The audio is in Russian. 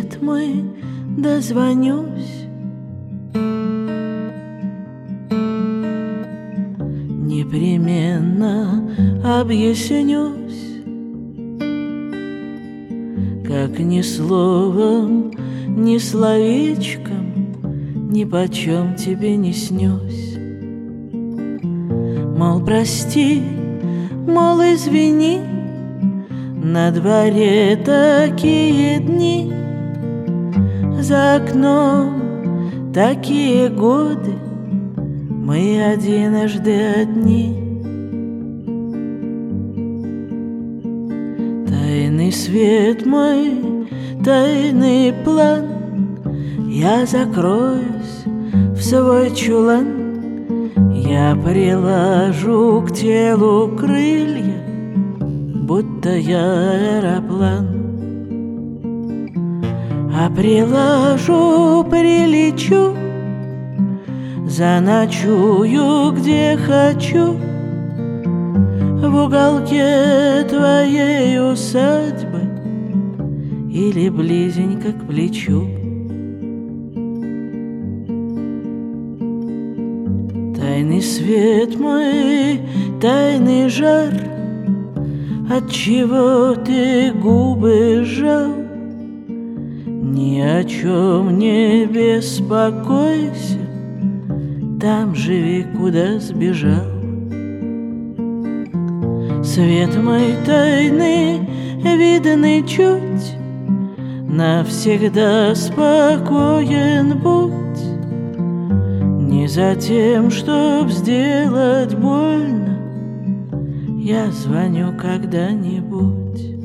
свет мой дозвонюсь. Непременно объяснюсь, как ни словом, ни словечком нипочем тебе не снюсь. Мол, прости, мол, извини, на дворе такие дни, за окном такие годы, мы одиножды одни. Тайный свет мой, тайный план, я закроюсь в свой чулан, я приложу к телу крылья, будто я аэроплан. А приложу, прилечу, заночую где хочу, в уголке твоей усадьбы или близенько к плечу. Тайный свет мой, тайный жар, отчего ты губы сжал? Ни о чем не беспокойся, там живи, куда сбежал. Свет мой тайный, видный чуть, навсегда спокоен будь. Не за тем, чтоб сделать больно, я звоню когда-нибудь.